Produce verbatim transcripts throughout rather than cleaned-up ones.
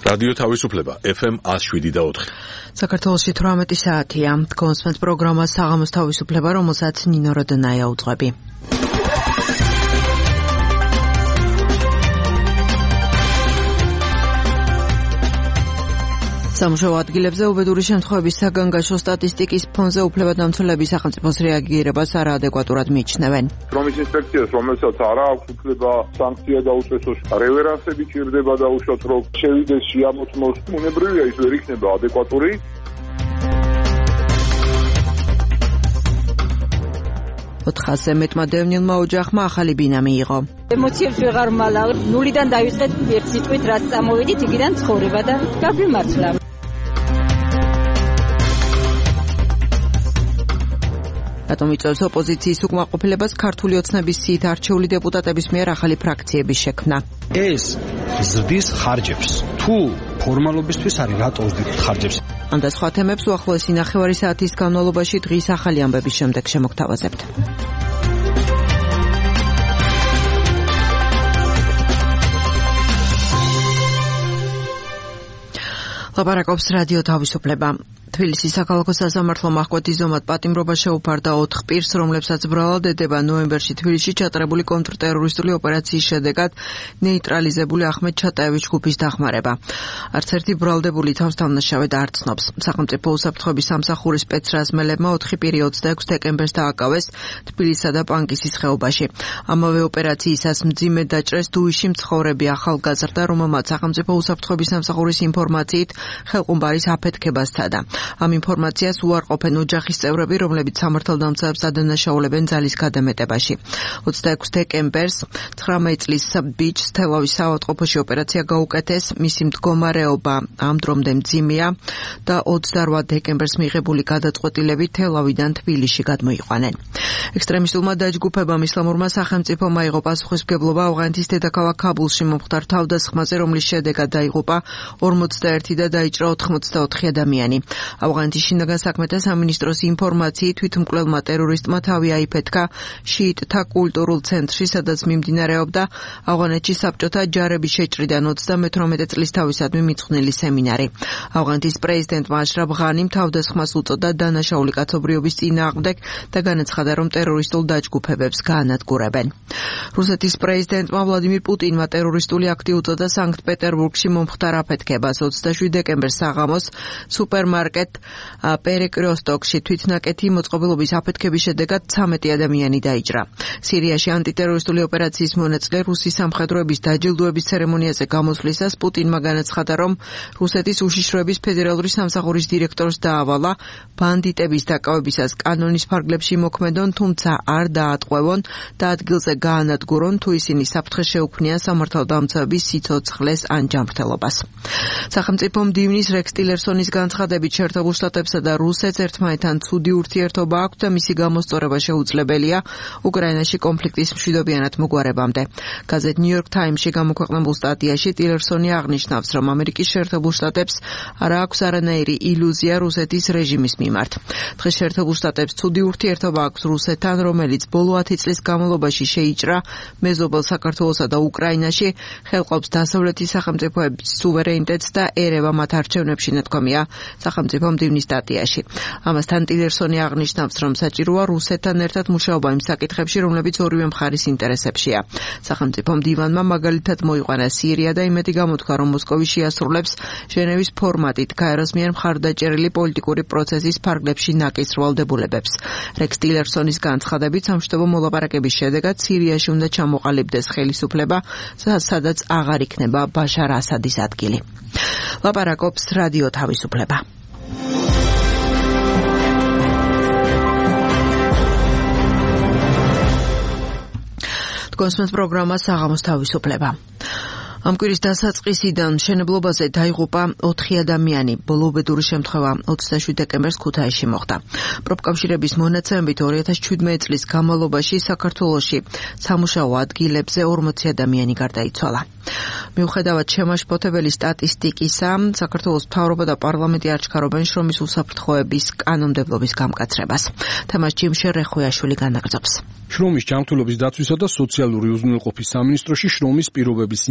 რადიო თავისუფლება ეფ ემ one oh seven და four. საქართველოში თვრამეტი საათია. კონსმენთ პროგრამა საღამოს თავისუფლება, რომელსაც ნინო როდონაია უძღვები. სამუშაო ადგილებზე უბედური შემთხვევების საგანგაშო სტატისტიკის ფონზე უფლებადამცველები სახელმწიფოს რეაგირებას არაადეკვატურად მიიჩნევენ. რომის ინსპექციას, რომელსაც არა აქვს უფლება სანქცია დაუწესოს, რევერანსები ჭირდება დაუშვათ, რომ შევიდეს შეამოწმოს, უნებრივია ის ვერ იქნება ადეკვატური. ოთხასზე მეტმა დევნილმა ოჯახმა ახალი ბინა მიიღო. ემოციებს ვეღარ მალავ, ნულიდან დავიწყეთ ერთ სიტყვით, რაც წამოვიდით, იქიდან ცხოვრება და გაგვიმართლა. რატომ იწევს ოპოზიციის უკმაყოფილებას ქართული ოცნების სიით არჩეული დეპუტატების მიერ ახალი ფრაქციების შექმნა? ეს ზრდის ხარჯებს. თუ ფორმალობისთვის არის, რატო ზრდით ხარჯებს? ამ და სხვა თემებს უახლოესი ნახევარი საათის განმავლობაში დღის ახალი ამბების შემდეგ შემოგთავაზებთ. ლაპარაკობს რადიო თავისუფლება. თბილისის საქალაქო სასამართლო მაჰკვეთის ზომად პატიმრობა შეუფარდა ოთხ პირს, რომლებსაც ბრალად ედება ნოემბერში თბილისში ჩატარებული კონტრტერორისტული ოპერაციის შედეგად ნეიტრალიზებული ახმედ ჩატაევის ჯგუფის დახმარება. არც ერთი ბრალდებული თავს თავნაშავედ არ ცნობს. სახელმწიფო უსაფრთხოების სამსახურის სპეცრაზმელებმა ოთხი პირი ოცდაექვსი დეკემბერს დააკავეს თბილისსა და პანკისის ხეობაში. ამავე ოპერაციისას მძიმედ დაჭრეს დუიში მცხოვრები ახალგაზრდა, რომელმაც სახელმწიფო უსაფრთხოების სამსახურის ინფორმაციით ხელყუმბარის აფეთქება სცადა. ამ ინფორმაციას უარყოფენ ოჯახის წევრები, რომლებიც სამართალდამცავებს ადანაშაულებენ ძალის გადამეტებაში. ოცდაექვსი დეკემბერს ცხრამეტ წლის ბიჭს თელავის საავადმყოფოში ოპერაცია გაუკეთეს, მისი მდგომარეობა ამ დრომდე მძიმეა და ოცდაორ დეკემბერს მიღებული გადაწყვეტილებით თელავიდან თბილისში გადმოიყვანენ. ექსტრემისტულმა დაჯგუფებამ ისლამურმა სახელმწიფომ აიღო პასუხისმგებლობა ავღანეთის დედაქალაქ ქაბულში მომხდარ თავდასხმაზე, რომლის შედეგად დაიღუპა ორმოცდაერთი და დაიჭრა ოთხმოცდაოთხი ადამიანი. ავღანეთის შინაგან საქმეთა სამინისტროს ინფორმაციით თვითმკვლელმა ტერორისტმა თავი აიფეთქა შიიტთა კულტურულ ცენტრში, სადაც მიმდინარეობდა ავღანეთში საბჭოთა ჯარების შეჭრიდან ოცდამეთვრამეტი წლის თავისადმი მიძღვნილი სემინარი. ავღანეთის პრეზიდენტმა აშრაფ ღანიმ თავდასხმას უწოდა დანაშაული კაცობრიობის წინააღმდეგ და განაცხადა, რომ ტერორისტულ დაჯგუფებებს გაანადგურებენ. რუსეთის პრეზიდენტმა ვლადიმირ პუტინმა ტერორისტული აქტი უწოდა სანქტ-პეტერბურგში მომხდარ აფეთქებას. ოცდაშვიდი დეკემბერს საღამოს სუპერმარკეტ პერეკროსტოკში თვითნაკეთი მოწყობილობის აფეთქების შედეგად ცამეტი ადამიანი დაიჭრა. სირიაში ანტიტერორისტული ოპერაციის მონაწილე რუსი სამხედროების დაჯილდოების ცერემონიაზე გამოსვლისას პუტინმა განაცხადა, რომ რუსეთის უშიშროების ფედერალური სამსახურის დირექტორს დაავალა ბანდიტების დაკავებისას კანონის ფარგლებში მოქმედონ, თუმცა არ დაატყვევონ და ადგილზე გაანადგურონ, თუ ისინი საფრთხეს შეუქმნიან სამართალდამცავების სიცოცხლეს ან ჯანმრთელობას. სახელმწიფო მდივნის რექს ტილერსონის განცხადებით შეერთებულ შტატებსა და რუსეთს ერთმანეთთან ცუდი ურთიერთობა აქვს და მისი გამოსწორება შეუძლებელია უკრაინაში კონფლიქტის მშვიდობიანად მოგვარებამდე. გაზეთ ნიუ-იორკ თაიმსში გამოქვეყნებულ სტატიაში ტილერსონი აღნიშნავს, რომ ამერიკის შეერთებულ შტატებს არ აქვს არანაირი ილუზია რუსეთის რეჟიმის მიმართ. დღეს შეერთებულ შტატებს ცუდი ურთიერთობა აქვს რუსეთთან, რომელიც ბოლო ათი წლის განმავლობაში შეიჭრა მეზობელ საქართველოსა და უკრაინაში, ხელყოფს დასავლეთის სახელმწიფოების სუვერენიტეტს და ერევა მათ არჩევნებში, ნათქვამია სახელმწიფო მდივნის სტატიაში. ამასთან ტილერსონი აღნიშნავს, რომ საჭიროა რუსეთთან ერთად მუშაობა იმ საკითხებში, რომლებიც ორივე მხარის ინტერესებშია. სახელმწიფო მდივანმა მაგალითად მოიყვანა სირია და იმედი გამოთქვა, რომ მოსკოვი შეასრულებს ჟენევის ფორმატით გაეროს მიერ მხარდაჭერილი პოლიტიკური პროცესის ფარგლებში ნაკის ვალდებულებებს. რექს ტილერსონის განცხადებით სამშვიდობო მოლაპარაკების შედეგად სირიაში უნდა ჩამოყალიბდეს ხელისუფლება, სადაც აღარ იქნება ბაშარ ასადის ადგილი. ლაპარაკობს რადიო თავისუფლება. კონსმენთ პროგრამა საღამოს თავისუფლება. ამ კვირის დასაწყისიდან მშენებლობაზე დაიღუპა ოთხი ადამიანი. ბოლო უბედური შემთხვევა ოცდაშვიდი დეკემბერს ქუთაისში მოხდა. პროფკავშირების მონაცემებით ორი ათას შვიდმეტი წლის განმავლობაში საქართველოში სამუშაო ადგილებზე ორმოცი ადამიანი გარდაიცვალა. მიუხედავად შემაშფოთებელი სტატისტიკისა, საქართველოს მთავრობა და პარლამენტი აჩქარობენ შრომის უსაფრთხოების კანონმდებლობის გამკაცრებას. თემას ჯიმშე რეხვიაშვილი განაგრძობს. შრომის ჯანმრთელობის დაცვისა და სოციალური უზრუნველყოფის სამინისტროში შრომის პირობების ინსპექტორი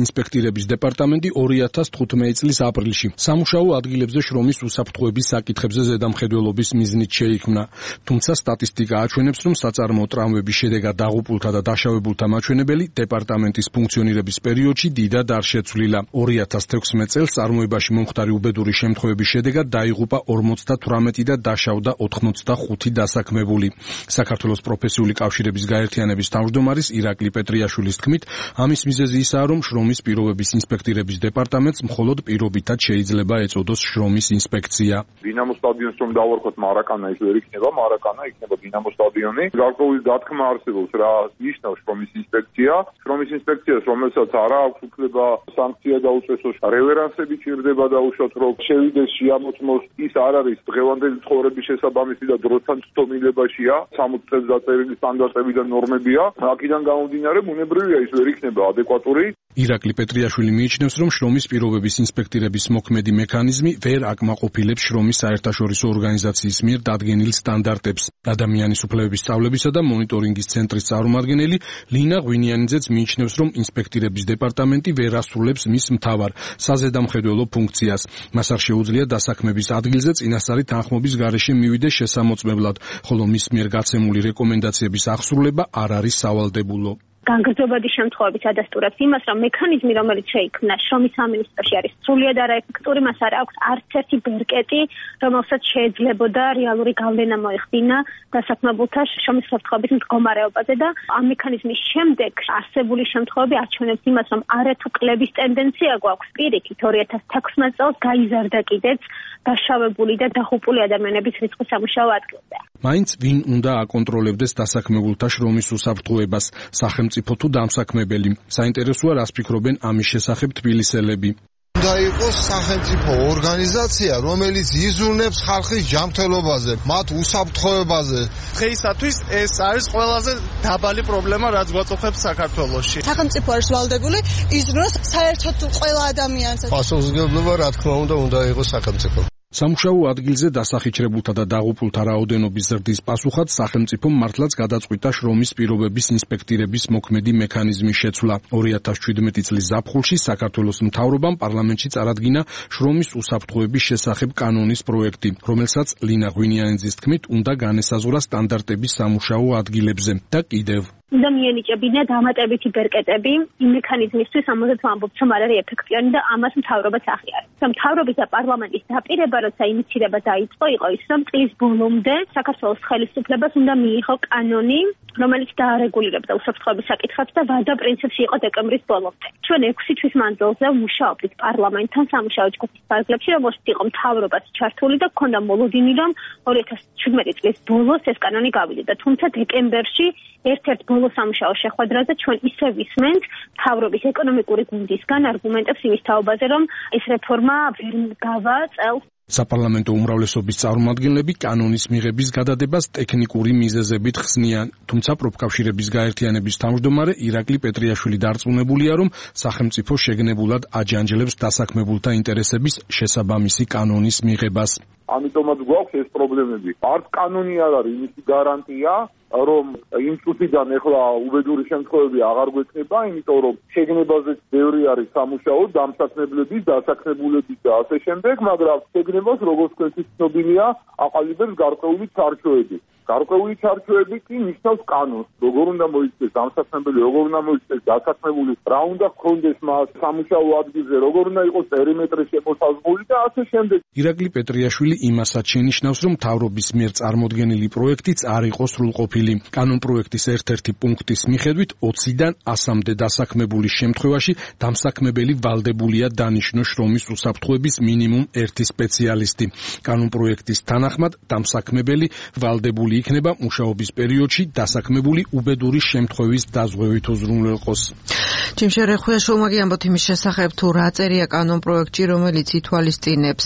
ინსპექტირების დეპარტამენტი ორი ათას თხუთმეტი წლის აპრილში სამუშაო ადგილებზე შრომის უსაფრთხოების საკითხებზე ზედამხედველობის მიზნით შეიქმნა. თუმცა სტატისტიკა აჩვენებს, რომ საწარმოო ტრავმების შედეგად დაღუპულთა და დაშავებულთა მაჩვენებელი დეპარტამენტის ფუნქციონირების პერიოდში დიდად არ შეცვლილა. ორი ათას თექვსმეტ წელს წარმოებაში მომხდარი უბედური შემთხვევების შედეგად დაიღუპა ორმოცდათვრამეტი და დაშავდა ოთხმოცდახუთი დასაქმებული. საქართველოს პროფესიული კავშირების გაერთიანების თავმჯდომარის ირაკლი პეტრიაშვილის თქმით, ამის მიზეზი ისაა, რომ შრომის პირობების ინსპექტირების დეპარტამენტს მხოლოდ პირობითად შეიძლება ეწოდოს შრომის ინსპექცია. დინამო სტადიონს რომ დავარქოთ მარაკანა, ის ვერ იქნება მარაკანა, იქნება დინამო სტადიონი. გარკვეული დათქმა არსებობს, რა ნიშნავს შრომის ინსპექცია. შრომის ინსპექციას, რომელსაც არა აქვს უფლება სანქცია დაუწესოს, რევერანსები ჭირდება დაუშვათ, რომ შევიდეს შეამოწმოს, ის არ არის დღევანდელი ცხოვრების შესაბამისი და დროთან ცდომილებაშია, სამოცი წელს დაწერილი სტანდარტები და ნორმებია. აქედან გამომდინარე, ბუნებრივია ის ვერ იქნება ადეკვატური. ირაკლი პეტრიაშვილი მიიჩნევს, რომ შრომის პირობების ინსპექტირების მოქმედი მექანიზმი ვერ აკმაყოფილებს შრომის საერთაშორისო ორგანიზაციის მიერ დადგენილ სტანდარტებს. ადამიანის უფლებების სწავლებისა და მონიტორინგის ცენტრის წარმომადგენელი ლინა ღვინიანიძეც მიიჩნევს, რომ ინსპექტირების დეპარტამენტი ვერ ასრულებს მის მთავარ საზედამხედველო ფუნქციას. მას არ შეუძლია დასაქმების ადგილზე წინასწარი თანხმობის გარეშე მივიდეს შესამოწმებლად, ხოლო მის მიერ გაცემული რეკომენდაციების აღსრულება არ არის სავალდებულო. განგრძობადი შემთხვევების ადასტურებს იმას, რომ მექანიზმი, რომელიც შეიქმნა შრომის სამინისტროში, არის სრულიად არაეფექტური, მას არ აქვს არც ერთი ბერკეტი, რომელსაც შეეძლებოდა რეალური გავლენა მოეხდინა დასაქმებულთა შრომის უსაფრთხოების მდგომარეობაზე და ამ მექანიზმის შემდეგ არსებული შემთხვევები აჩვენებს იმას, რომ არათუ კლების ტენდენცია გვაქვს. პირიქით ორი ათას თექვსმეტ წელს გაიზარდა კიდეც დაშავებული და დაღუპული ადამიანების რიცხვი სამუშაო ადგილზე. მაინც ვინ უნდა აკონტროლებდეს დასაქმებულთა შრომის უსაფრთხოებას, სახელმწიფო თუ დამსაქმებელი? საინტერესოა, რას ფიქრობენ ამის შესახებ თბილისელები. უნდა იყოს სახელმწიფო ორგანიზაცია, რომელიც იზრუნებს ხალხის ჯანმრთელობაზე, მათ უსაფრთხოებაზე. დღეისათვის ეს არის ყველაზე დაბალი პრობლემა, რაც გვაწუხებს საქართველოში. სახელმწიფო არის ვალდებული იზრუნოს საერთოდ ყველა ადამიანს. პასუხისმგებლობა, რა თქმა უნდა, უნდა იყოს სახელმწიფო. სამუშაო ადგილზე დასახიჩრებულთა და დაღუპულთა რაოდენობის ზრდის პასუხად სახელმწიფომ მართლაც გადაწყვიტა შრომის პირობების ინსპექტირების მოქმედი მექანიზმის შეცვლა. ორი ათას შვიდმეტი წლის ზაფხულში საქართველოს მთავრობამ პარლამენტში წარადგინა შრომის უსაფრთხოების შესახებ კანონის პროექტი, რომელსაც ლინა ღვინიანიძის თქმით უნდა განესაზღვრა სტანდარტები სამუშაო ადგილებზე და კიდევ უნდა მიენიჭებინა დამატებითი ბერკეტები იმ მექანიზმისთვის, რომელზეც ვამბობთ, რომ არ არის ეფექტიანი და ამას მთავრობაც აღიარებს. მთავრობის და პარლამენტის დაპირება, როცა ინიციირება დაიწყო, იყო ის, რომ წლის ბოლომდე საქართველოს ხელისუფლებას უნდა მიიღო კანონი, რომელიც დაარეგულირებდა უსაფრთხოების საკითხებს და ვადა პრინციპში იყო დეკემბრის ბოლომდე. ჩვენ ექვსი თვის მანძილზე ვმუშაობდით პარლამენტთან სამუშაო ჯგუფის ფარგლებში, რომელშიც იყო მთავრობაც ჩართული და ჰქონდა მოლოდინი, რომ ორი ათას შვიდმეტი წლის ბოლოს ეს კანონი გავიდოდა. თუმცა დეკემბერში ერთ-ერთ ბოლო სამუშაო შეხვედრაზე ჩვენ ისე ვისმენთ მთავრობის ეკონომიკური გუნდისგან არგუმენტებს იმის თაობაზე, რომ ეს რეფორმა ვერ გავა წელს. საპარლამენტო უმრავლესობის წარმომადგენლები კანონის მიღების გადადებას ტექნიკური მიზეზებით ხსნიან, თუმცა პროფკავშირების გაერთიანების თავმჯდომარე ირაკლი პეტრიაშვილი დარწმუნებულია, რომ სახელმწიფო შეგნებულად აჯანჯლებს დასაქმებულთა ინტერესების შესაბამისი კანონის მიღებას. ამიტომაც გვაქვს ეს პრობლემები. არც კანონი არ არის იმისი გარანტია, რომ იმ წუთიდან ახლა უბედური შემთხვევები აღარ გვექნება, იმიტომ რომ შეგნებაზე ბევრი არის სამუშაო, დამსაქმებლების, დასაქმებულების და ასე შემდეგ, მაგრამ შეგნებას, როგორც თქვენთვის ცნობილია, აყალიბებს გარკვეული ჩარჩოები. გარკვეული ჩარჩოები კი ნიშნავს კანონს, როგორ უნდა მოიქცეს დამსაქმებელი, როგორ უნდა მოიქცეს დასაქმებული, რა უნდა ჰქონდეს მას სამუშაო ადგილზე, როგორ უნდა იყოს პერიმეტრი შემოსაზღვრული და ასე შემდეგ. ირაკლი პეტრიაშვილი იმასაც შენიშნავს, რომ მთავრობის მიერ წარმოდგენილი პროექტიც არ იყო სრულყოფილი. კანონ პროექტის ერთ-ერთი პუნქტის მიხედვით ოციდან ასამდე დასაქმებულის შემთხვევაში დამსაქმებელი ვალდებულია დანიშნოს შრომის უსაფრთხოების მინიმუმ ერთი სპეციალისტი. კანონ პროექტის თანახმად დამსაქმებელი ვალდებული იქნება მუშაობის პერიოდში დასაქმებული უბედური შემთხვევის დაზღვევით უზრუნველყოს. ჯიმშერე ხვიაშვილმა ამბობთ იმის შესახებ, თუ რა წერია კანონ პროექტში, რომელიც ითვალისწინებს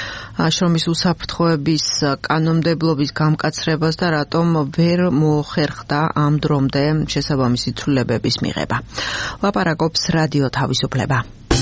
შრომის უსაფრთხოების კანონმდებლობის გამკაცრებას და რატომ ვერ მოხერხდა ამ დრომდე შესაბამისი ცვლილებების მიღება. ლაპარაკობს რადიო თავისუფლება.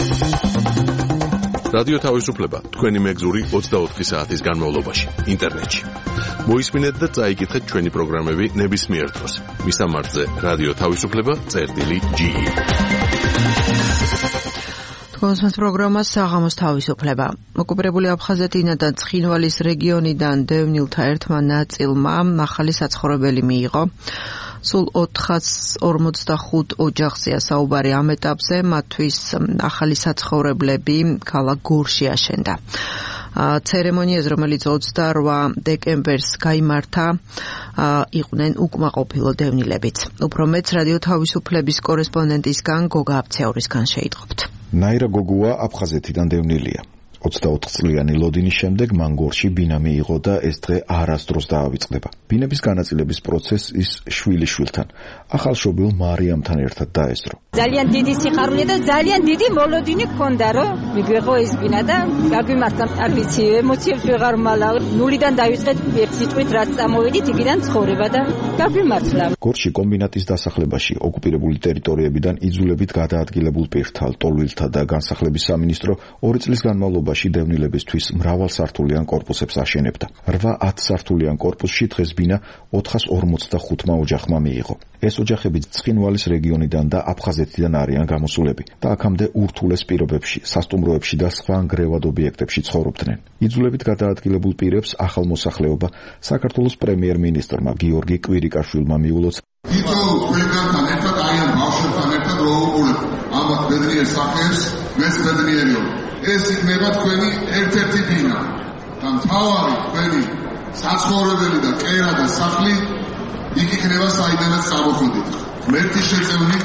რადიო თავისუფლება თქვენი მეგზური ოცდაოთხი საათის განმავლობაში ინტერნეტში. მოისმინეთ და წაიკითხეთ ჩვენი პროგრამები ნებისმიერ დროს. მისამართზე რადიო თავისუფლება წერტილი ჯი. გონსმენთ პროგრამას საღამოს თავისუფლება. ოკუპირებული აფხაზეთიდან ცხინვალის რეგიონიდან დევნილთა ერთმა ნაწილმა ახალი საცხოვრებელი მიიღო. სულ ოთხას ორმოცდახუთ ოჯახზეა საუბარი ამ ეტაპზე, მათთვის ახალი საცხოვრებლები ქალაქ გორში აშენდა. ცერემონიაზე, რომელიც ოცდაორ დეკემბერს გაიმართა, იყვნენ უკმაყოფილო დევნილებიც. უფრო მეც რადიო თავისუფლების კორესპონდენტისგან გოგა აბცეურისგან შეიტყობთ. ნაირა გოგუა აფხაზეთიდან დევნილია. ოცდაოთხ წლიანი ლოდინის შემდეგ მან გორში ბინა მიიღო და ეს დღე არასდროს დაავიწყდება. ბინების განაწილების პროცესს ის შვილიშვილთან, ახალშობილ მარიამთან ერთად დაესწრო. ძალიან დიდი სიხარული და ძალიან დიდი მოლოდინი გქონდა, რომ მიგვეღო ეს ბინა და გაგვიმართა. არ ვიცი, ემოციებს ვეღარ მალავ. ნულიდან დავიწყეთ ერთ სიტყვით, რაც წამოვედით, იქიდან ცხოვრება და გაგვიმართლა. გორში კომბინატის დასახლებაში ოკუპირებული ტერიტორიებიდან იძულებით გადაადგილებულ პირთა, ლტოლვილთა და განსახლების სამინისტრო ორი წლის განმავლობაში დევნილებისთვის მრავალსართულიან კორპუსებს აშენებდა. რვა ათსართულიან კორპუსში დღეს ბინა ოთხას ორმოცდახუთმა ოჯახმა მიიღო. ეს ოჯახები ცხინვალის რეგიონიდან და აფხაზეთიდან არიან გამოსულები და აქამდე ურთულეს პირობებში, სასტუმროებში და სხვა ნგრევად ობიექტებში ცხოვრობდნენ. იძულებით გადაადგილებულ პირებს ახალ მოსახლეობა საქართველოს პრემიერ-მინისტრმა გიორგი კვირიკაშვილმა მიულოცა. თითოეულ ყველგანთან ერთად აი ამ ბავშვებთან ერთად როუყურებ ამათ ბედნიერ სახეებს, მეც ბედნიერია. ეს იქნება თქვენი ერთ-ერთი ბინა და მთავარი თქვენი საცხოვრებელი და კერა და სახლი იქ იქნება საიდანაც წამოხვიდით. ღმერთის შეწევნით,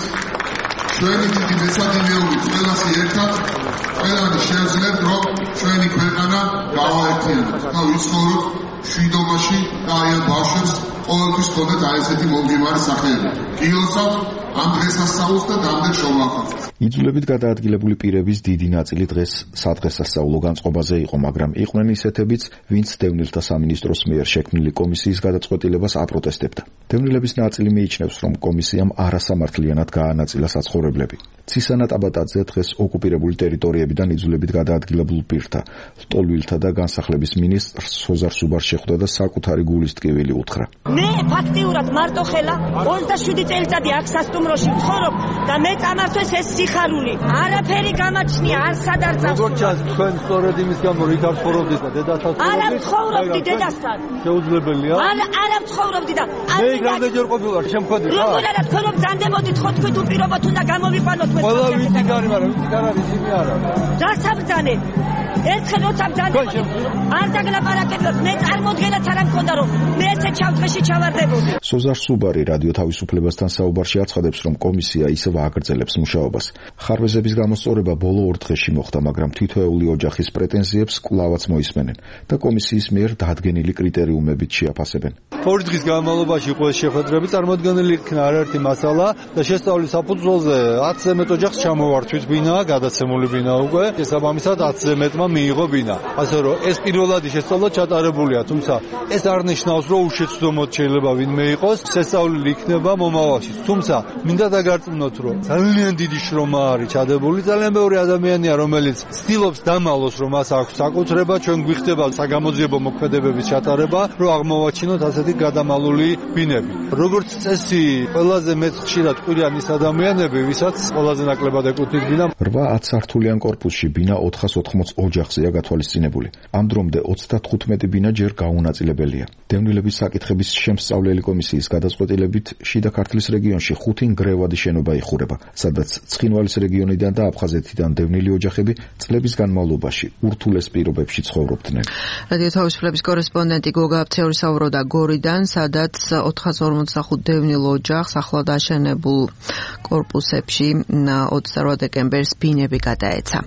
ჩვენი დიდი მეცადინეობით ყველასი ერთად, ყველანი შევძლებთ, რომ ჩვენი ქვეყანა გავაერთიანოთ და ვიცხოვროთ მშვიდობაში და აი ამ ბავშვებს ყოველთვის ჰქონდეთ აი ესეთი მომგიმარი სახეები. გილოცავთ ამ დღესასწაულს და დამდეგ შოვახავთ. იძულებით გადაადგილებული პირების დიდი ნაწილი დღეს სადღესასწაულო განწყობაზე იყო, მაგრამ იყვნენ ისეთებიც, ვინც დევნილთა სამინისტროს მიერ შექმნილი კომისიის გადაწყვეტილებას აპროტესტებდა. დევნილების ნაწილი მიიჩნევს, რომ კომისიამ არასამართლიანად გაანაწილა საცხოვრებლები. ცისანა ტაბატაძე დღეს ოკუპირებული ტერიტორიებიდან იძულებით გადაადგილებულ პირთა, ლტოლვილთა და განსახლების მინისტრს სოზარ სუბარს შეხვდა და საკუთარი გულის ტკივილი უთხრა. მე ფაქტიურად მარტო ხელა ოცდაშვიდი წელიწადი აქ სასტუმროში ვცხოვრობ და მე წამართვეს ეს სიხარული. არაფერი გამაჩნია, არ სადარ წავს. როგორ ჩანს თქვენ სწორედ იმის გამო რით არ ცხოვრობდით და დედასთან ცხოვრობდით? არა ვცხოვრობდი დედასთან. შეუძლებელია? არა, არა ვცხოვრობდი და მე რამდენჯერ ყოფილი ვარ შემხვედი ხა? როგორ არა თქვენ რომ ბრძანდებოდით ხო თქვენ უპირობოთ უნდა გამოვიყვანოთ ეს. ყველა ვიცი გარი, მაგრამ ვიცი გარ არის იმი არა. დასაბრძანე. ერთხელ როცა ბრძანდებოდი, არ დაგლაპარაკებდით, მე წარმოდგენაც არ მქონდა რომ მე ესე ჩავდღეში ჩავარდებოდი. სოზარ სუბარი რადიო თავისუფლებასთან საუბარში აცხადებს, რომ კომისია ისევ აგრძელებს მუშაობას. ხარვეზების გამოსწორება ბოლო ორ დღეში მოხდა, მაგრამ თითოეული ოჯახის პრეტენზიებს კვლავაც მოისმენენ და კომისიის მიერ დადგენილი კრიტერიუმებით შეაფასებენ. ორი დღის განმავლობაში იყო ეს შეხვედრები, წარმოდგენილი იქნა არაერთი მასალა და შესწავლის საფუძველზე ათზე მეტ ოჯახს ჩამოვართვით ბინა, გადაცემული ბინა უკვე, შესაბამისად ათზე მეტმა მიიღო ბინა. ასე რომ ეს პირველადი შესწავლა ჩატარებულია, თუმცა ეს არ ნიშნავს, რომ უშეცდომოდ შეიძლება ვინმე იყოს შესწავლილი იქნება მომავალში. თუმცა მინდა დაგარწმუნოთ, რომ ძალიან დიდი შრომა არის ჩადებული, ძალიან ბევრი ადამიანია, რომელიც ცდილობს დამალოს, რომ მას აქვს საკუთრება, ჩვენ გვიხდება საგამოძიებო მოქმედებების ჩატარება, რომ აღმოვაჩინოთ ასეთი გადამალული ბინები. როგორც წესი, ყველაზე მეც ხშირად ყვირიან ის ადამიანები, ვისაც ყველაზე ნაკლებად ეკუთვნის ბინა. რვა ათსართულიან კორპუსში ბინა ოთხას ოთხმოც ოჯახზეა გათვალისწინებული. ამ დრომდე ოცდათხუთმეტი ბინა ჯერ გაუნაწილებელია. დევნილების საკითხების შემსწავლელი კომისიის გადაწყვეტილებით შიდა ქართლის რეგიონში ხუთი ნგრევადი შენობა იხურება, სადაც ცხინვალის რეგიონიდან და აფხაზეთიდან დევნილი ოჯახები წლების განმავლობაში ურთულეს პირობებში ცხოვრობდნენ. რადიო თავისუფლების კორესპონდენტი გოგა აბცეური საუბრობდა გორიდან, სადაც ოთხას ორმოცდახუთ დევნილ ოჯახს ახლად აშენებულ კორპუსებში ოცდაორ დეკემბერს ბინები გადაეცა.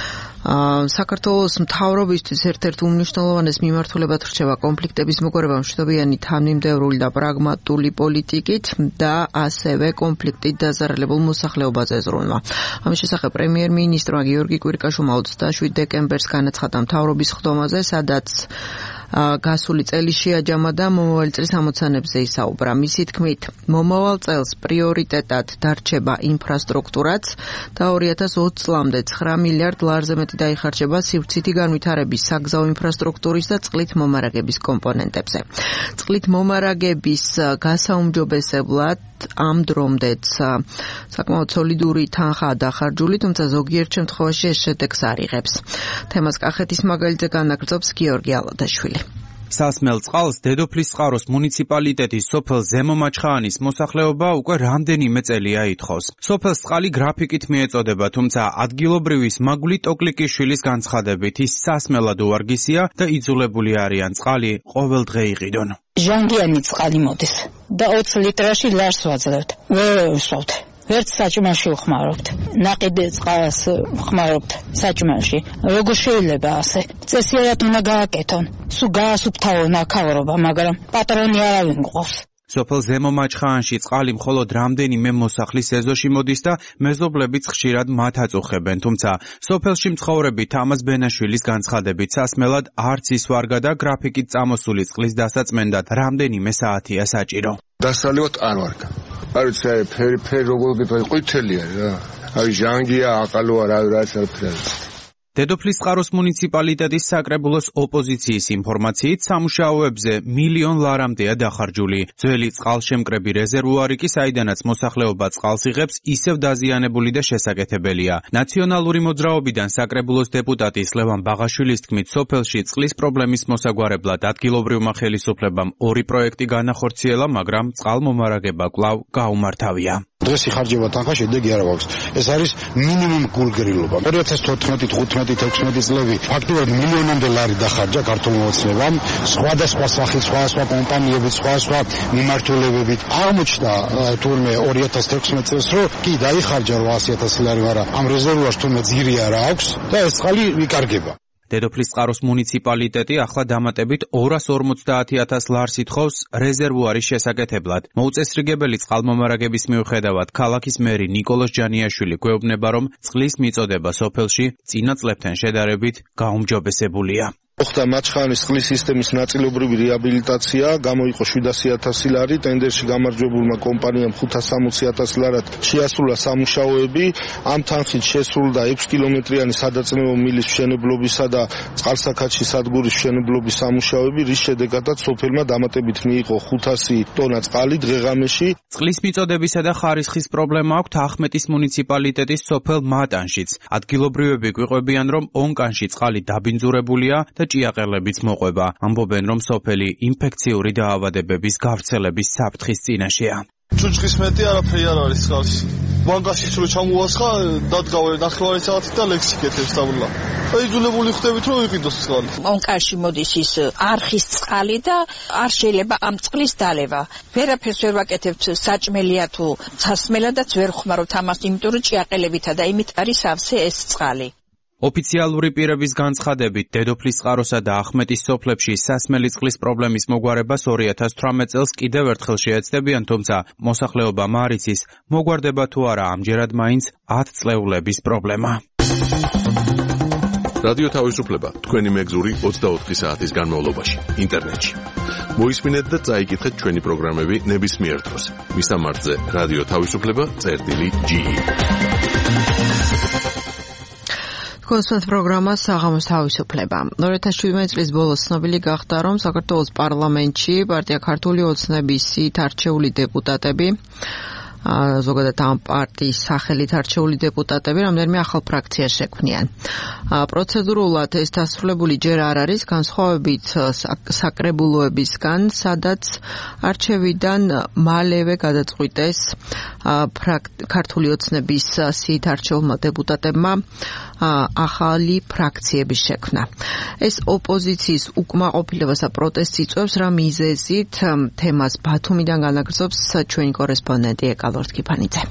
საქართველოს მთავრობისთვის ერთ-ერთ უმნიშვნელოვანეს მიმართულებად რჩება კონფლიქტების მოპოვება მშვიდობიანი, თანმიმდევრული და პრაგმატული პოლიტიკით და ასევე კონფლიქტით დაზარალებულ მოსახლეობაზე ზრუნვა. ამის შესახებ პრემიერ-მინისტრმა გიორგი კვირიკაშვილმა ოცდაშვიდ დეკემბერს განაცხადა მთავრობის ხდომაზე, სადაც გასული წელი შეაჯამა და მომავალი წლის ამოცანებზე ისაუბრა. მისი თქმით, მომავალ წელს პრიორიტეტად დარჩება ინფრასტრუქტურაც და ორი ათას ოცი წლამდე ცხრა მილიარდ ლარზე მეტი დაიხარჯება სივრცითი განვითარების, საგზაო ინფრასტრუქტურის და წყლით მომარაგების კომპონენტებზე. წყლით მომარაგების გასაუმჯობესებლად ამ დრომდეც საკმაოდ სოლიდური თანხაა დახარჯული, თუმცა ზოგიერთ შემთხვევაში ეს შედეგს არ იღებს. თემას კახეთის მაგალითზე განაგრძობს გიორგი ალადაშვილი. სასმელ წყალს დედოფლის წყაროს მუნიციპალიტეტის სოფელ ზემო მაჩხაანის მოსახლეობა უკვე რამდენიმე წელია ითხოვს. სოფელს წყალი გრაფიკით მიეწოდება, თუმცა ადგილობრივის მაგვლი ტოკლიკიშვილის განცხადებით ის სასმელად უვარგისია და იძულებული არიან წყალი ყოველ დღე იყიდონ. ჟანგიანი წყალი მოდის და ოცი ლიტრაში ლარს ვაძლევთ. ვერ ვსვავთ. ვერც საჭმელში ვხმარობთ. ნაყიდ წყალს ვხმარობთ საჭმელში. როგორ შეიძლება ასე? წესიერად უნდა გააკეთონ. სულ გაასუფთავონ აქავრობა, მაგრამ პატრონი არავინ გყავს. სოფელ ზემო მაჩხაანში წყალი მხოლოდ რამდენიმე მოსახლის ეზოში მოდის და მეზობლებიც ხშირად მათ აწუხებენ, თუმცა სოფელში მცხოვრები თამაზ ბენაშვილის განცხადებით სასმელად არც ის ვარგა და გრაფიკით წამოსული წყლის დასაწმენდად რამდენიმე საათია საჭირო. დასალევად არ ვარგა. არ ვიცი, ფერი ფერი როგორ გეტყვი, ყვითელია რა. აი ჟანგია, აყალოა რა რაც არაფერი. დედოფლის წყაროს მუნიციპალიტეტის საკრებულოს ოპოზიციის ინფორმაციით სამუშაოებზე მილიონ ლარამდეა დახარჯული. ძველი წყალშემკრები რეზერვუარი კი, საიდანაც მოსახლეობა წყალს იღებს, ისევ დაზიანებული და შესაკეთებელია. ნაციონალური მოძრაობიდან საკრებულოს დეპუტატის ლევან ბაღაშვილის თქმით, სოფელში წყლის პრობლემის მოსაგვარებლად ადგილობრივმა ხელისუფლებამ ორი პროექტი განახორციელა, მაგრამ წყალმომარაგება კვლავ გაუმართავია. დღეს იხარჯება თანხა, შედეგი არ აქვს. ეს არის მინიმუმ გულგრილობა. ორი ათას თოთხმეტი, თხუთმეტი, ექვსმეტი წლები ფაქტობრივად მილიონამდე ლარი დახარჯა ქართულმა ოცნებამ, სხვადასხვა სახის, სხვადასხვა კომპანიებით, სხვადასხვა მიმართულებებით. აღმოჩნდა თურმე ორი ათას თექვსმეტ წელს, რომ კი დაიხარჯა რვაასი ათასი ლარი, მაგრამ ამ რეზერვუარს თურმე ძირი არ აქვს და ეს წყალი ვიკარგება. დედოფლის წყაროს მუნიციპალიტეტი ახლა დამატებით ორას ორმოცდაათი ათას ლარს ითხოვს რეზერვუარის შესაკეთებლად. მოუწესრიგებელი წყალმომარაგების მიუხედავად, ქალაქის მერი ნიკოლოზ ჯანიაშვილი გვეუბნება, რომ წყლის მიწოდება სოფელში წინა წლებთან შედარებით გაუმჯობესებულია. მოხდა მაჩხაანის წყლის სისტემის ნაწილობრივი რეაბილიტაცია, გამოიყო შვიდასი ათასი ლარი, ტენდერში გამარჯვებულმა კომპანიამ ხუთას სამოცი ათასი ლარად შეასრულა სამუშაოები. ამ თანხით შესრულდა ექვსი კილომეტრიანი სადაწნევო მილის მშენებლობისა და წყალსაქადში სადგურის მშენებლობის სამუშაოები, რის შედეგადაც სოფელმა დამატებით მიიღო ხუთასი ტონა წყალი დღეღამეში. წყლის მიწოდებისა და ხარისხის პრობლემა აქვს ახმეტის მუნიციპალიტეტის სოფელ მატანშიც. ადგილობრივები გვიყვებიან, რომ ონკანში წყალი დაბინძურებულია და ჭიაყელებიც მოყვება. ამბობენ, რომ სოფელი ინფექციური დაავადებების გავრცელების საფრთხის წინაშეა. ჩუჩხის მეტი არაფერი არ არის წყალში. ბანკაში რო ჩამოვასხა, დადგავე ნახევარი საათი და ლექსი კეთებს დაბლა. აიძულებული ხდებით რომ ვიყიდოს წყალი. ონკაში მოდის ის არხის წყალი და არ შეიძლება ამ წყლის დალევა. ვერაფერს ვერ ვაკეთებთ, საჭმელია თუ სასმელადაც ვერ ხმარობთ ამას, იმიტომ რომ ჭიაყელებითა და იმით არის ავსე ეს წყალი. ოფიციალური პირების განცხადებით, დედოფლის წყაროსა და ახმეტის სოფლებში სასმელი წყლის პრობლემის მოგვარებას ორი ათას თვრამეტ წელს კიდევ ერთხელ შეეცდებიან, თუმცა მოსახლეობა არ იცის, მოგვარდება თუ არა ამჯერად მაინც ათ წლეულების პრობლემა. რადიო თავისუფლება თქვენი მეგზური ოცდაოთხი საათის განმავლობაში ინტერნეტში. მოისმინეთ და წაიკითხეთ ჩვენი პროგრამები ნებისმიერ დროს. მისამართზე რადიო თავისუფლება წერტილი ჯი ი. კონსულტ პროგრამა საღამოს თავისუფლება. ორი ათას შვიდმეტი წლის ბოლოს ცნობილი გახდა, რომ საქართველოს პარლამენტში პარტია ქართული ოცნების არჩეული დეპუტატები, ზოგადად ამ პარტიის სახელით არჩეული დეპუტატები რამდენიმე ახალ ფრაქციას შექმნიან. პროცედურულად ეს დასრულებული ჯერ არ არის, განსხვავებით საკრებულოებისგან, სადაც არჩევიდან მალევე გადაწყვიტეს ქართული ოცნების სიით არჩეულმა დეპუტატებმა ახალი ფრაქციების შექმნა. ეს ოპოზიციის უკმაყოფილებას და პროტესტს იწვევს, რა მიზეზით თემას ბათუმიდან განაგრძობს ჩვენი კორესპონდენტი ეკალორთ კიფანიძე.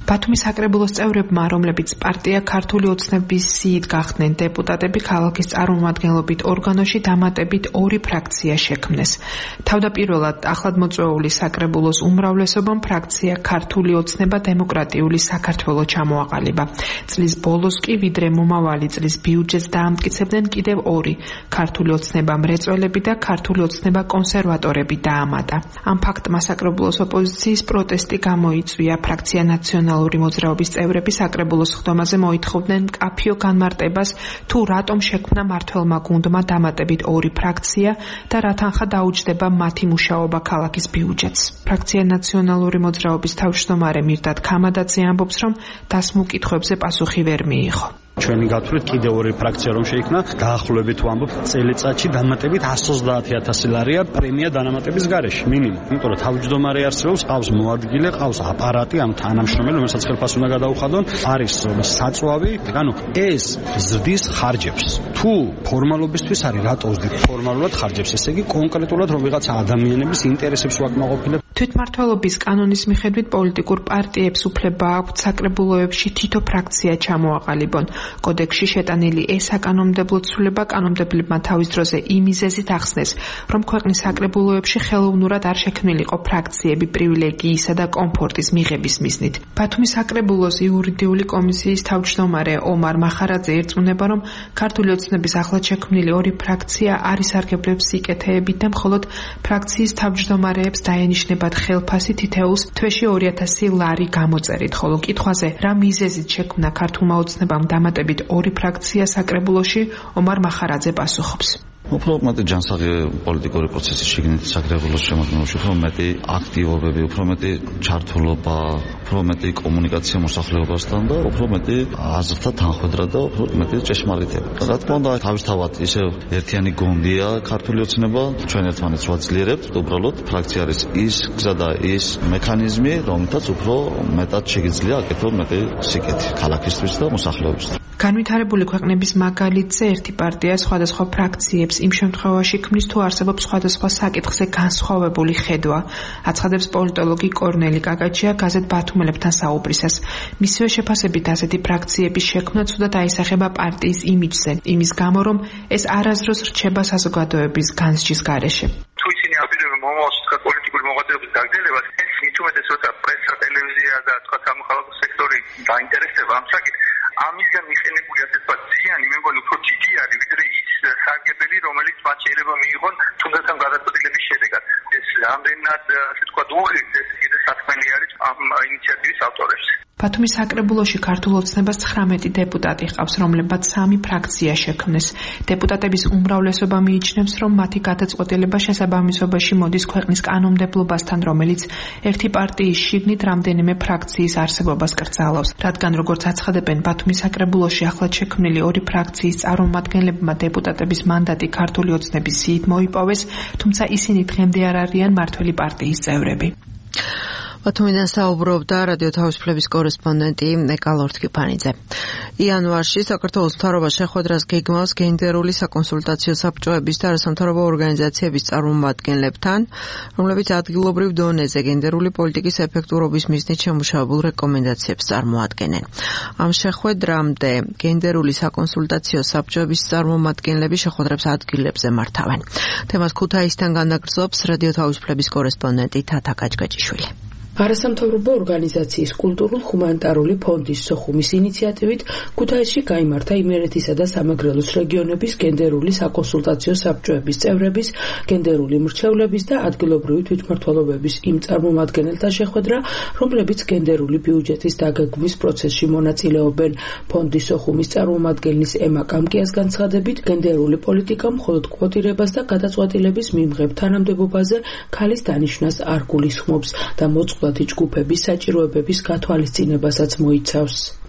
ბათუმის საკრებულოს წევრებმა, რომლებიც პარტია ქართული ოცნების სიით გახდნენ დეპუტატები, ქალაქის წარმომადგენლობით ორგანოში დამატებით ორი ფრაქცია შექმნეს. თავდაპირველად ახლად მოწვეული საკრებულოს უმრავლესობამ ფრაქცია ქართული ოცნება დემოკრატიული საქართველო ჩამოაყალიბა. წლის ბოლოს კი ვიდრე მომავალი წლის ბიუჯეტს დაამტკიცებდნენ კიდევ ორი ქართული ოცნება მრეწველები და ქართული ოცნება კონსერვატორები დაამატა. ამ ფაქტმა საკრებულოს ოპოზიციის პროტესტი გამოიწვია. ფრაქცია ნაციონალური მოძრაობის წევრები საკრებულოს ხდომაზე მოითხოვდნენ მკაფიო განმარტებას თუ რატომ შექმნა მმართველმა გუნდმა დამატებით ორი ფრაქცია და რა თანხა დაუჯდება მათი მუშაობა ქალაქის ბიუჯეტს. ფრაქცია ნაციონალური მოძრაობის თავმჯდომარე მირდად ქამადაძე ამბობს, რომ დასმულ კითხვებზე პასუხი ვერ მიიღო. ჩვენი გათვლით კიდევ ორი ფრაქცია რომ შეიქმნა, დაახლოებით ვამბობ, წელიწადში დამატებით εκατს ოცდაათი ათასი ლარია პრემია დანამატების გარეშე, მინიმუმ. იმიტომ რომ თავმჯდომარე არსებობს, ყავს მოადგილე, ყავს აპარატი, ანუ თანამშრომელი, რომელსაც ხელფასი უნდა გადაუხადონ, არის საწვავი, ანუ ეს ზრდის ხარჯებს. თუ ფორმალობისთვის არის, რატო ზრდით ფორმალურად ხარჯებს? ესე იგი კონკრეტულად რომ ვიღაცა ადამიანების ინტერესებს ვაკმაყოფილებ. თვითმმართველობის კანონის მიხედვით პოლიტიკურ პარტიებს უფლება აქვთ საკრებულოებში თითო ფრაქცია ჩამოაყალიბონ. კოდექსში შეტანილი ეს საკანონმდებლო ცვლილება კანონმდებლებმა თავის დროზე იმიზეზით ახსნეს, რომ ქვეყნის საკრებულოებში ხელოვნურად არ შექმნილიყო ფრაქციები პრივილეგიისა და კომფორტის მიღების მიზნით. ბათუმის საკრებულოს იურიდიული კომისიის თავმჯდომარე ომარ მახარაძე ერწმუნება, რომ ქართული ოცნების ახლად შექმნილი ორი ფრაქცია არ ისარგებლებს სიკეთეებით და მხოლოდ ფრაქციის თავმჯდომარეებს დაენიშნებათ ხელფასი თითეულს თვეში ორი ათასი ლარი გამოწერით, ხოლო კითხვაზე რა მიზეზით შექმნა ქართულმა ოცნებამ დამატებით ორი ფრაქცია საკრებულოში, ომარ მახარაძე პასუხობს. უფრო მეტი ჯანსაღი პოლიტიკური პროცესის შიგნით საკრებულოს შემადგენლობაში, უფრო მეტი აქტივობები, უფრო მეტი ჩართულობა, უფრო მეტი კომუნიკაცია მოსახლეობასთან და უფრო მეტი აზრთა თანხმედრა და უფრო მეტი ჭეშმარიტება. რა თქმა უნდა, თავისთავად ისევ ერთიანი გონდია ქართული ოცნება, ჩვენ ერთმანეთს ვაძლიერებთ, უბრალოდ ფრაქცია არის ის გზა და ის მექანიზმი, რომელთაც უფრო მეტად შეგიძლია აკეთო მეტი სიკეთე ქალაქისთვის და მოსახლეობისთვის. განვითარებული ქვეყნების მაგალითზე ერთი პარტია სხვადასხვა ფრაქციებს იმ შემთხვევაში ქმნის თუ არსებობს სხვადასხვა საკითხზე განსხვავებული ხედვა, აცხადებს პოლიტოლოგი კორნელი კაკაჩია გაზეთ ბათუმელებთან საუბრისას. მისივე შეფასებით ასეთი ფრაქციების შექმნა ცუდად აისახება პარტიის იმიჯზე, იმის გამო რომ ეს არასდროს რჩება საზოგადოების განსჯის გარეშე. თუ ისინი აპირებენ მომავალში თქვა პოლიტიკური მოღვაწეობის გაგრძელებას, ეს მით უმეტეს როცა პრესა, ტელევიზია და თქვა სამოქალაქო სექტორი დაინტერესდება ამ საკითხით, ამისგან მიხენებული ასე თქვა ზიანი მე მგონი უფრო დიდი არის ვიდრე ის სარგებელი, რომელიც მათ შეიძლება მიიღონ თუნდაც ამ გადაწყვეტილების შედეგად. ეს რამდენად ასე თქვა დური ეს კიდე საქმელი არის ამ ინიციატივის ავტორებს. ბათუმის საკრებულოში ქართულ ოცნებას ცხრამეტი დეპუტატი ჰყავს, რომლებმაც სამი ფრაქცია შექმნეს. დეპუტატების უმრავლესობა მიიჩნევს, რომ მათი გადაწყვეტილება შესაბამისობაში მოდის ქვეყნის კანონმდებლობასთან, რომელიც ერთი პარტიის შიგნით რამდენიმე ფრაქციის არსებობას კრძალავს. რადგან როგორც აცხადებენ ბათუმის საკრებულოში ახლად შექმნილი ორი ფრაქციის წარმომადგენლებმა დეპუტატების მანდატი ქართული ოცნების სიით მოიპოვეს, თუმცა ისინი დღემდე არ არიან მმართველი პარტიის წევრები. ბათუმიდან საუბრობდა რადიო თავისუფლების კორესპონდენტი ნეკა ლორთქიფანიძე. იანვარში საქართველოს მთავრობა შეხვედრას გეგმავს გენდერული საკონსულტაციო საბჭოების და არასამთავრობო ორგანიზაციების წარმომადგენლებთან, რომლებიც ადგილობრივ დონეზე გენდერული პოლიტიკის ეფექტურობის მიზნით შემუშავებულ რეკომენდაციებს წარმოადგენენ. ამ შეხვედრამდე გენდერული საკონსულტაციო საბჭოების წარმომადგენლები შეხვედრებს ადგილებზე მართავენ. თემას ქუთაისთან განაგრძობს რადიო თავისუფლების კორესპონდენტი თათა კაჭკაჭიშვილი. არასამთავრობო ორგანიზაციის კულტურულ-ჰუმანიტარული ფონდის სოხუმის ინიციატივით ქუთაისში გაიმართა იმერეთისა და სამეგრელოს რეგიონების გენდერული საკონსულტაციო საბჭოების წევრების, გენდერული მრჩევლების და ადგილობრივი თვითმმართველობების იმ წარმომადგენელთა შეხვედრა, რომლებიც გენდერული ბიუჯეტის დაგეგმვის პროცესში მონაწილეობენ. ფონდის სოხუმის წარმომადგენლის ემა კამკიას განცხადებით, გენდერული პოლიტიკა მხოლოდ კვოტირებას და გადაწყვეტილების მიმღებ თანამდებობაზე ქალის დანიშვნას არ გულისხმობს და მოწყვლადი ჯგუფების საჭიროებების გათვალისწინებასაც მოიცავს.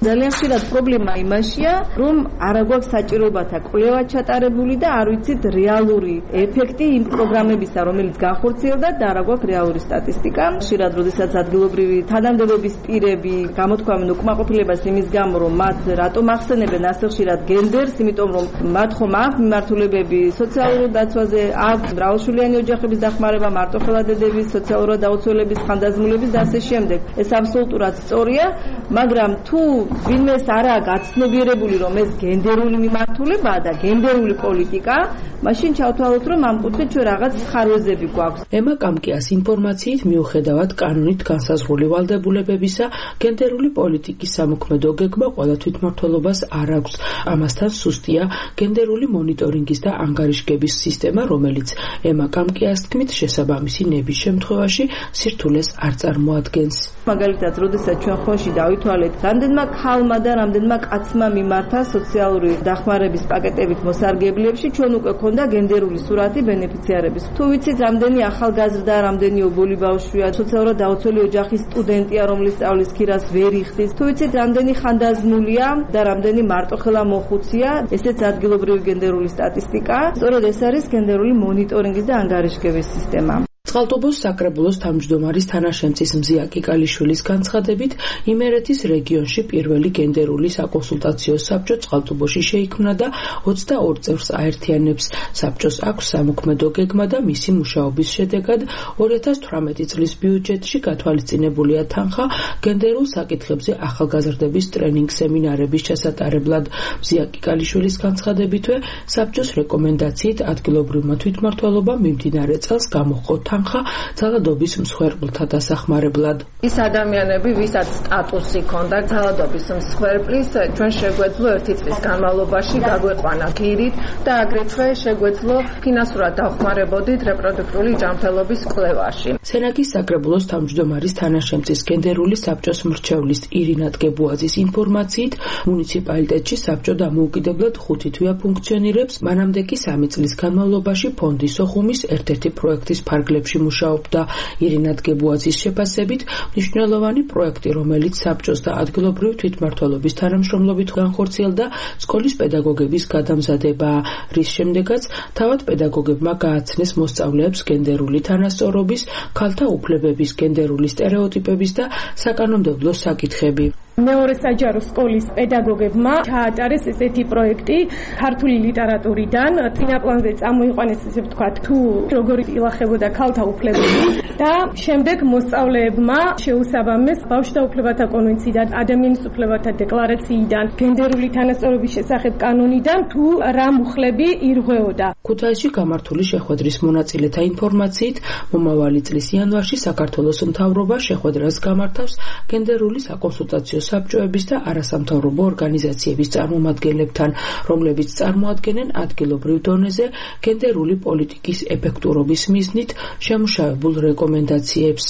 ძალიან ხშირად პრობლემა იმაშია, რომ არ აქვს საჭიროებათა კვლევა ჩატარებული და არ ვიცით რეალური ეფექტი იმ პროგრამებისა, რომელიც განხორციელდა და არ აქვს რეალური სტატისტიკა. ხშირად, როდესაც ადგილობრივი თანამდებობის პირები გამოთქვამენ უკმაყოფილებას იმის გამო, რომ მათ რატომ ახსენებენ ასე ხშირად გენდერს, იმიტომ რომ მათ ხომ აქვს მიმართულებები სოციალურ დაცვაზე, აქვს მრავალშვილიანი ოჯახების დახმარება, მარტოხელა-დედების სოციალურად დაუცველების ხანდაზმულების და ასე შემდეგ. ეს აბსოლუტურად სწორია, მაგრამ თუ ვინმეს არაა გაცნობიერებული, რომ ეს გენდერული მიმართულებაა და გენდერული პოლიტიკა, მაშინ ჩავთვალოთ, რომ ამ კუთხით ჩვენ რაღაც ხარვეზები გვაქვს. ემა კამკიას ინფორმაციით მიუხედავად კანონით განსაზღვრული ვალდებულებებისა, გენდერული პოლიტიკის სამოქმედო გეგმა ყველა თვითმმართველობას არ აქვს. ამასთან სუსტია გენდერული მონიტორინგის და ანგარიშგების სისტემა, რომელიც ემა კამკიას თქმით შესაბამისი ნების შემთხვევაში სირთულეს არ წარმოადგენს. მაგალითად, როდესაც ჩვენ ხოში დავითვალეთ, რამდენმა ქალმა და რამდენმა კაცმა მიმართა სოციალური დახმარების პაკეტებით მოსარგებლებში, ჩვენ უკვე ქონდა გენდერული სურათი ბენეფიციარების. თუ ვიცით, რამდენი ახალგაზრდა, რამდენი ობოლი ბავშვია, სოციალურად დაუცველი ოჯახის სტუდენტია, რომლის სწავლის ქირას ვერ იხდის, თუ ვიცით, რამდენი ხანდაზმულია და რამდენი მარტოხელა მოხუცია, ესეც ადგილობრივი გენდერული სტატისტიკა. სწორედ ეს არის გენდერული მონიტორინგის და ანგარიშგების სისტემა. წყალტუბოს საკრებულოს თავმჯდომარის თანაშემწის მზია კიკალიშვილის განცხადებით, იმერეთის რეგიონში პირველი გენდერული საკონსულტაციო საბჭო წყალტუბოში შეიქმნა და ოცდაორ წევრს აერთიანებს. საბჭოს აქვს სამოქმედო გეგმა და მისი მუშაობის შედეგად ორი ათას თვრამეტი წლის ბიუჯეტში გათვალისწინებულია თანხა გენდერულ საკითხებზე ახალგაზრდების ტრენინგ სემინარების ჩასატარებლად. მზია კიკალიშვილის განცხადებითვე, საბჭოს რეკომენდაციით ადგილობრივმა თვითმმართველობამ მიმდინარე წელს გამოჰყო თანხა ძალადობის მსხვერპლთა დასახმარებლად. ის ადამიანები, ვისაც სტატუსი ჰქონდა ძალადობის მსხვერპლის, ჩვენ შეგვეძლო ერთი წლის განმავლობაში გაგვეყვანა გირით და აგრეთვე შეგვეძლო ფინანსურად დავხმარებოდით რეპროდუქტიული ჯანმრთელობის კვლევაში. სენაკის საკრებულოს თავმჯდომარის თანაშემწის გენდერული საბჭოს მრჩევლის ირინა დგებუაძის ინფორმაციით, მუნიციპალიტეტში საბჭო დამოუკიდებლად ხუთი თვეა ფუნქციონირებს, მანამდე კი სამი წლის განმავლობაში ფონდი სოხუმის ერთ-ერთი პროექტის ფარგლებში მუშაობდა. ირინა დგებუაძის შეფასებით, მნიშვნელოვანი პროექტი, რომელიც საბჭოს და ადგილობრივი თვითმმართველობის თანამშრომლობით განხორციელდა, სკოლის პედაგოგების გადამზადებაა, რის შემდეგაც თავად პედაგოგებმა გააცნეს მოსწავლეებს გენდერული თანასწორობის, ქალთა უფლებების, გენდერული სტერეოტიპების და საკანონმდებლო საკითხები. მეორე საჯარო სკოლის პედაგოგებმა ჩაატარეს ესეთი პროექტი ქართული ლიტერატურიდან, წინა პლანზე წამოიყვანეს, ესე ვთქვათ, თუ როგორი ილახებოდა ქალთა უფლებები და შემდეგ მოსწავლეებმა შეუსაბამეს ბავშვთა უფლებათა კონვენციიდან, ადამიანის უფლებათა დეკლარაციიდან, გენდერული თანასწორობის შესახებ კანონიდან თუ რა მუხლები ირღვეოდა. ქუთაისში გამართული შეხვედრის მონაწილეთა ინფორმაციით, მომავალი წლის იანვარში საქართველოს მთავრობა შეხვედრას გამართავს გენდერული საკონსულტაციო საბჭოების და არასამთავრობო ორგანიზაციების წარმომადგენლებთან, რომლებიც წარმოადგენენ ადგილობრივ დონეზე გენდერული პოლიტიკის ეფექტურობის მიზნით შემუშავებულ რეკომენდაციებს.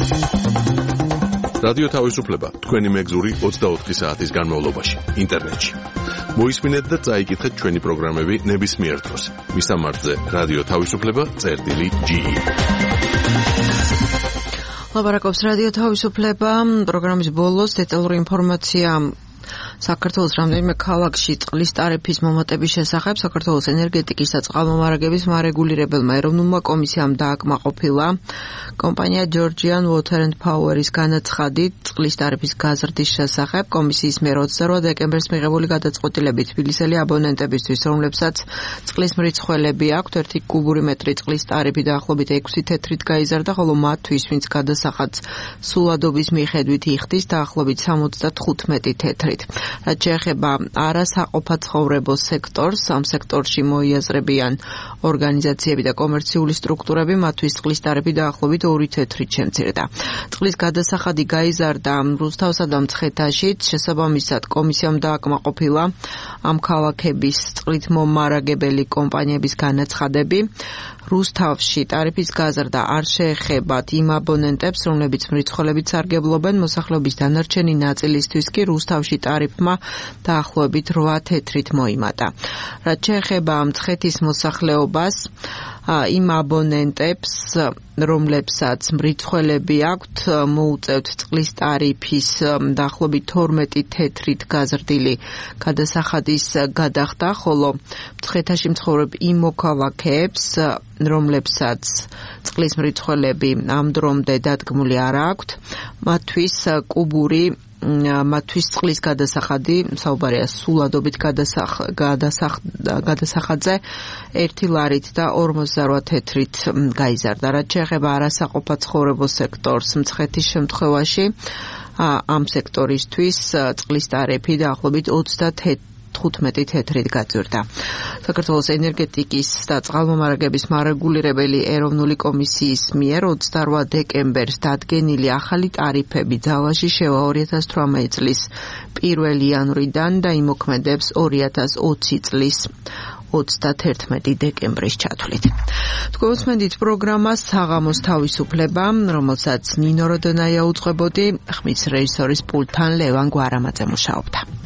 რადიო თავისუფლება თქვენი მეგზური ოცდაოთხი საათის განმავლობაში ინტერნეტში. მოისმინეთ და წაიკითხეთ ჩვენი პროგრამები ნებისმიერ დროს. მისამართზე რადიო თავისუფლება წერტილი ჯი. ლაპარაკობს რადიო თავისუფლება, პროგრამის ბოლოს დეტალური ინფორმაცია საქართველოს რამდენიმე ქალაქში წყლის ტარიფის მომატების შესახებ. საქართველოს ენერგეტიკის და წყალმომარაგების მარეგულირებელმა ეროვნულმა კომისიამ დააკმაყოფილა კომპანია Georgian Water and Power-ის განაცხადით წყლის ტარიფის გაზრდის შესახებ. კომისიის მიერ ოცდარვა დეკემბერს მიღებული გადაწყვეტილებით თბილისელი აბონენტებისთვის, რომლებსაც წყლის მრიცხველები აქვთ, ერთი კუბური მეტრი წყლის ტარიფი დაახლოებით ექვსი თეთრით გაიზარდა, ხოლო მათთვის, ვინც გადასახადს სულადობის მიხედვით იხდის, დაახლოებით სამოცდათხუთმეტი თეთრით. რაც შეეხება არასაყოფაცხოვრებო სექტორს, ამ სექტორში მოიაზრებიან ორგანიზაციები და კომერციული სტრუქტურები, მათთვის წყლის ტარიფი დაახლოებით ორი თეთრით შემცირდა. წყლის გადასახადი გაიზარდა რუსთავსა და მცხეთაშიც, შესაბამისად კომისიამ დააკმაყოფილა ამ ქალაქების წყლით მომარაგებელი კომპანიების განაცხადები. რუსთავში ტარიფის გაზრდა არ შეეხებათ იმ აბონენტებს, რომლებიც მრიცხველებით სარგებლობენ, მოსახლეობის დანარჩენი ნაწილისთვის კი რუსთავში ტარიფმა დაახლოებით რვა თეთრით მოიმატა. რაც შეეხება მცხეთის მოსახლეობას მოსახლეობას, იმ აბონენტებს, რომლებსაც მრიცხველები აქვთ, მოუწევთ წყლის ტარიფის დაახლოებით თორმეტი თეთრით გაზრდილი გადასახადის გადახდა, ხოლო მცხეთაში მცხოვრებ იმ მოქალაქეებს, რომლებსაც წყლის მრიცხველები ამ დრომდე დადგმული არ აქვთ, მათთვის კუბური მათთვის წყლის გადასახადი, საუბარია სულადობით გადასახადზე ერთი ლარით და ორმოცდაოთხ თეთრით გაიზარდა. რაც შეეხება არასაყოფა ცხოვრებო სექტორს, მცხეთის შემთხვევაში ამ სექტორისთვის წყლის ტარიფი დაახლოებით ოცდათხუთმეტი თეთრით გაძვირდა. საქართველოს ენერგეტიკის და წყალმომარაგების მარეგულირებელი ეროვნული კომისიის მიერ ოცდაოთხ დეკემბერს დადგენილი ახალი ტარიფები ძალაში შევა ორი ათას თვრამეტი წლის პირველი იანვრიდან და იმოქმედებს ორი ათას ოცი წლის ოცდათერთმეტი დეკემბრის ჩათვლით. თქვენ უსმენთ პროგრამას საღამოს თავისუფლება, რომელსაც ნინო როდონაია უძღვებოდი, ხმის რეჟისორის პულტთან ლევან გვარამაძე მუშაობდა.